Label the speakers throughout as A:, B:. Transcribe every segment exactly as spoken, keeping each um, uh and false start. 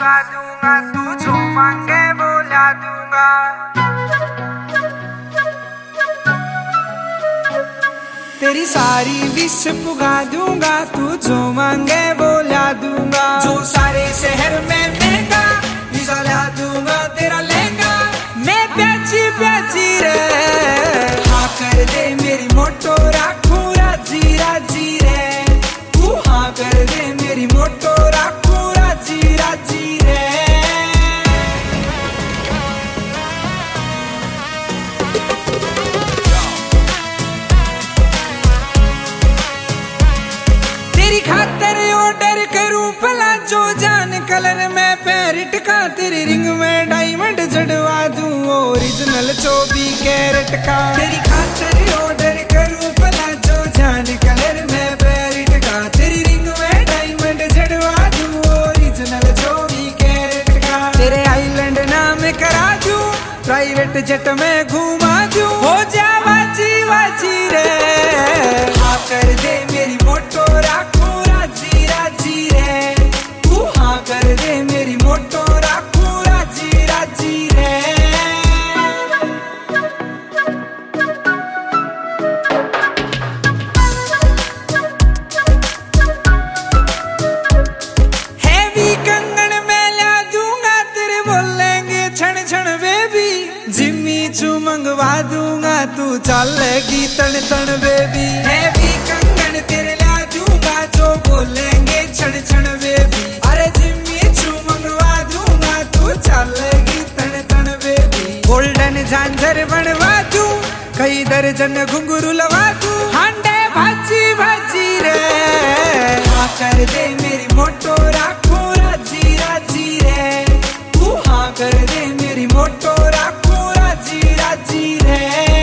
A: पुगा दूंगा, तू जो मांगे वो ला दूंगा। तेरी सारी विश पुगा दूंगा, तू जो मांगे वो ला दूंगा। जो सारे शहर में महंगा वीजा ला दूंगा, तेरा लहंगा मैं प्याची प्याची रे। हाँ कर दे मेरी मोटो राखू राजी राजी रे। तू हाँ कर दे मेरी मोटो राखू राजी राजी रे। तेरी खातर ऑर्डर करूं भला जो जान कलर में पैरेट का। तेरी रिंग में डायमंड जड़वा दूं ओरिजिनल चौबीस कैरेट का। तेरी खातर ऑर्डर करूं भला जो जान कलर में पैरेट का। तेरी रिंग में डायमंड जड़वा दूं ओरिजिनल चौबीस कैरेट का। तेरे आइलैंड नाम करा दूं, प्राइवेट जेट में घुमा दूं। हो जा वाची वाची रे। हाँ कर दे मेरी मोटो राखू राजी राजी रे। तू हाँ कर दे मेरी मोटो राखू राजी राजी रे। हैवी कंगन में ला दूंगा, तेरे बोलेंगे छण छण बेबी। जिम्मी चू मंगवा दूंगा, तू चलेगी तन तन बेबी। हैवी कंगन तेरे ला दूंगा, जो बोलेंगे छण छण बेबी। अरे जिम्मी चू मंगवा दूंगा, तू चलेगी तन तन बेबी। गोल्डन झांझर बनवा दूं, कई दर्जन घुंघरू लगा दूं। हांडे भाजी भाजी रे। हाँ कर दे मेरी मोटो राखू राजी राजी रे। तू हाँ कर दे मेरी मोटो राखू राजी राजी रे।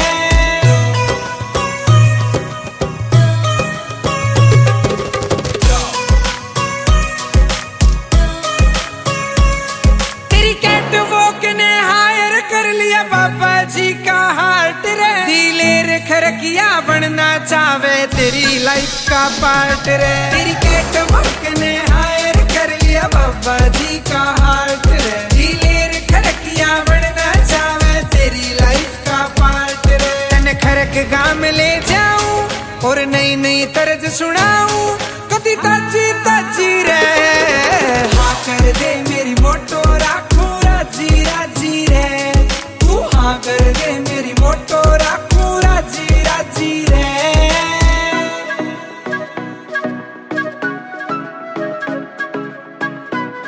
A: तेरी कैटवॉक ने हायर कर लिया बाबा जी का हार्ट रे। दिलेर खरकिया बनना चावे तेरी लाइफ का पार्ट रे। तेरी कैटवॉक ने हायर कर लिया बाबा जी का हार्ट रे। दिलेर खरकिया बनना चावे तेरी लाइफ का पार्ट रे। तन खरक गाम ले जाऊं और नई नई तर्ज सुनाऊं, कदी ताजी ताजी रे। हाँ कर दे मेरी मोटो राखू राजी राजी रे। तू हाँ कर दे मेरी मोटो राखू राजी राजी रे।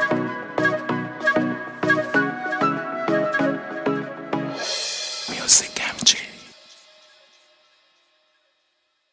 A: Music.